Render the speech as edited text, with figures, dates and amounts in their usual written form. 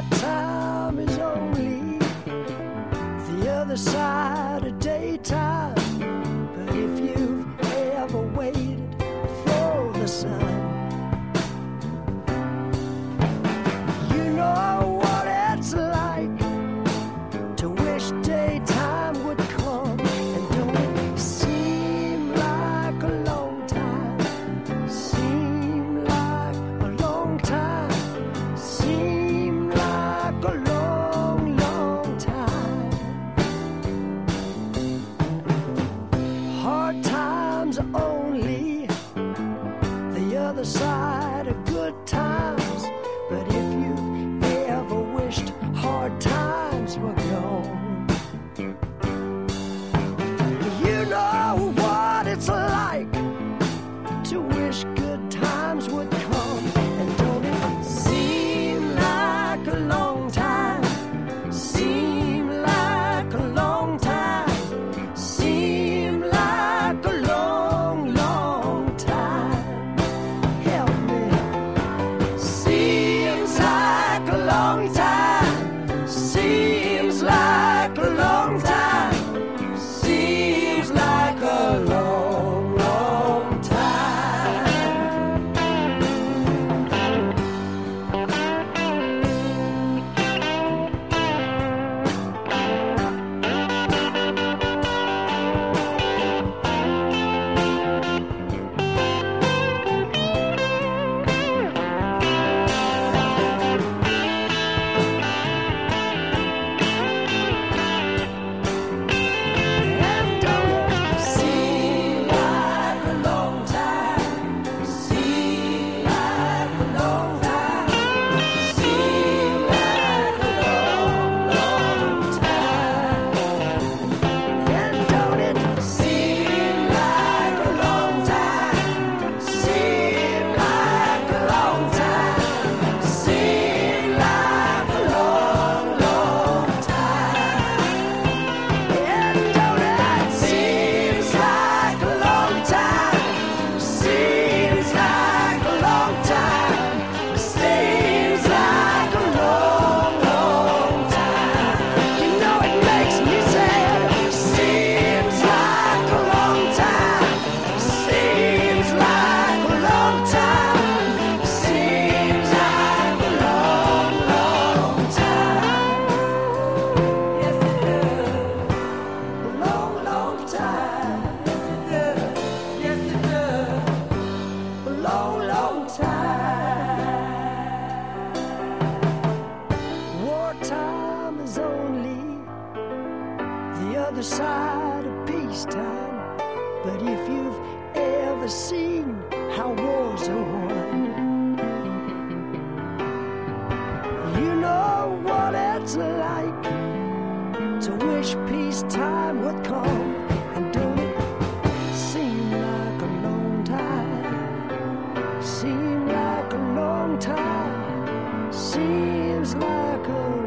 Wartime is only the other side of daytime. But if you've ever waited for the sun, you know what it's like to wish daytime would come. And don't it seem like a long time? Seem like a long time. Seem like a long, long time. Hard times are only the other side of good times. But if you've ever wished hard times were gone, you know what it's like to wish good times would come. And don't it seem like a long time? Seem like a long time. Seem like a long, long time. Help me. Seems like a long time. Seems like a long time. Seems like a long, long time. And don't it seem like a long time? Seem like a long time. Seem like a long, long time. And don't it seem like a long time? Seem like a long time. Seem like a long, long time. And don't it seems like a long time? Seems like a long time. Seems like a long, long time. You know it makes me sad. Seems like a long time. Seems like a long time. Seems like a long, long time. Yes, it does. A long, long time. Yes, it does. A long, long time. Wartime is only the other side of peacetime. But if you've ever seen how wars are won, you know what it's like to wish peacetime would come. And don't it seem like a long time? Seem like a long time. Seems like a